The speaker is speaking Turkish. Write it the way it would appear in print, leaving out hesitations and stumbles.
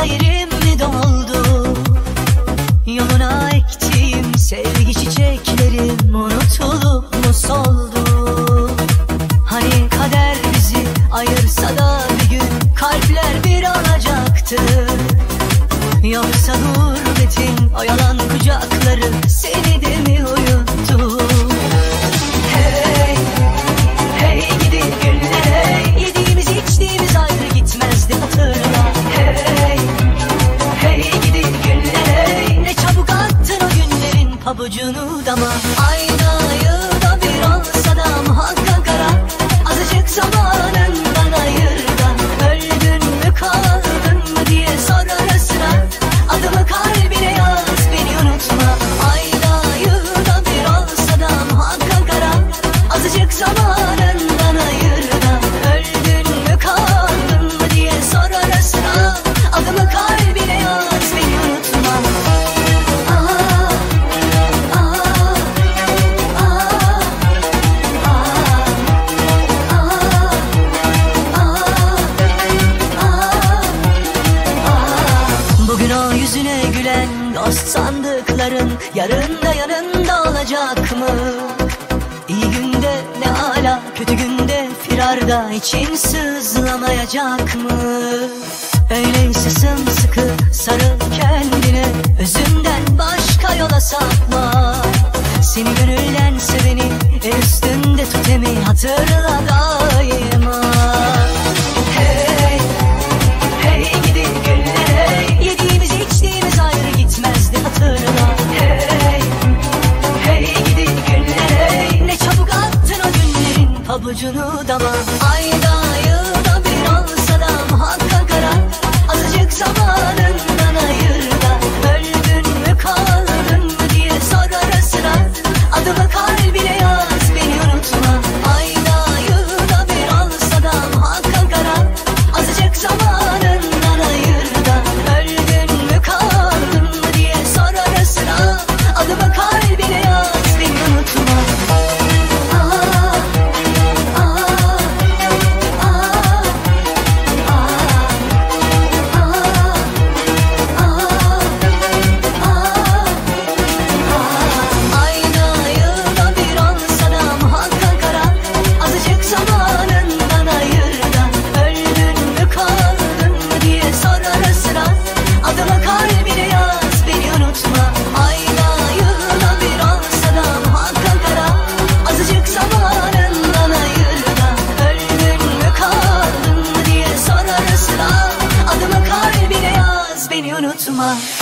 yerim mi doldu? Yoluna ektiğim sevgi çiçeklerim unutulup mu soldu? Hani kader bizi ayırsa da bir gün kalpler bir olacaktı. Yoksa gurbetin o yalan kucakları seni de mi uyuttu? Hey, hey gidi güller hey, yediğimiz içtiğimiz ayrı gitmezdi hatırla. Hey, hey gidi güller hey, ne çabuk attın o günlerin pabucunu dama. Aynayı da bir olsa da muhakkak ara, azıcık zamanından ayır da. Öldün mü kaldın mı diye sor ara sıra, adımı kalbine yaz beni unutma. Aynayı da bir olsa da muhakkak ara, azıcık zamanından ayır da. Öldün mü kaldın mı diye sor ara sıra, adımı kalbine yaz beni unutma. Bugün o yüzüne gülen dost sandıkların yarın da yanında olacak mı? İyi günde ne ala, kötü günde firarda için sızlamayacak mı? Öyleyse sımsıkı sarıl kendine, özünden başka yola sapma. Seni gönülden seveni el üstünde tut emi, hatırla daima. Hey, hey gidi güller hey, yediğimiz içtiğimiz ayrı gitmezdi hatırla. Hey, hey gidi güller hey, ne çabuk attın o günlerin pabucunu dama. Aynayı da bir olsa da muhakkak ara, azıcık zamanından ayır da. Öldün mü kaldın mı diye sor ara sıra, adımı kalbine yaz beni unutma. Aynayı da bir olsa da muhakkak ara, azıcık zamanından ayır da. Öldün mü kaldın mı diye sor ara sıra, adımı kalbine yaz beni unutma. Aynayı da bir olsa da muhakkak ara, azıcık zamanından ayır da. Öldün mü kaldın mı diye sor ara sıra, adımı kalbine yaz beni unutma. Aynayı da bir olsa da muhakkak ara, azıcık zamanından ayır da. Öldün mü kaldın mı diye sor ara sıra, adımı kalbine yaz beni unutma.